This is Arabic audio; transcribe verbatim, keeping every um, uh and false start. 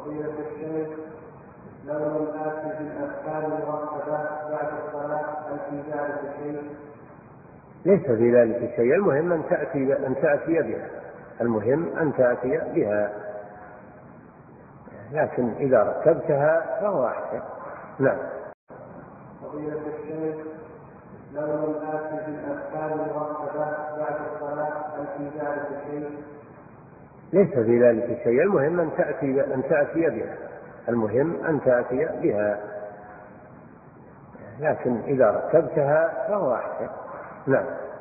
فضيلة الشيخ، لو لم آتي بالأذكار المرتبة بعد الصلاة هل في ذلك شيء؟ ليس في ذلك شيء، المهم أن تأتي أن تأتي بها، المهم أن تأتي بها، لكن إذا رتبتها فهو أحسن. نعم. فضيلة الشيخ، لو لم آتي بالأذكار المرتبة بعد الصلاة هل في ذلك شيء؟ ليس في ذلك شيء، المهم أن تأتي أن تأتي بها، المهم أن تأتي بها، لكن إذا رتبتها فهو أحسن. نعم.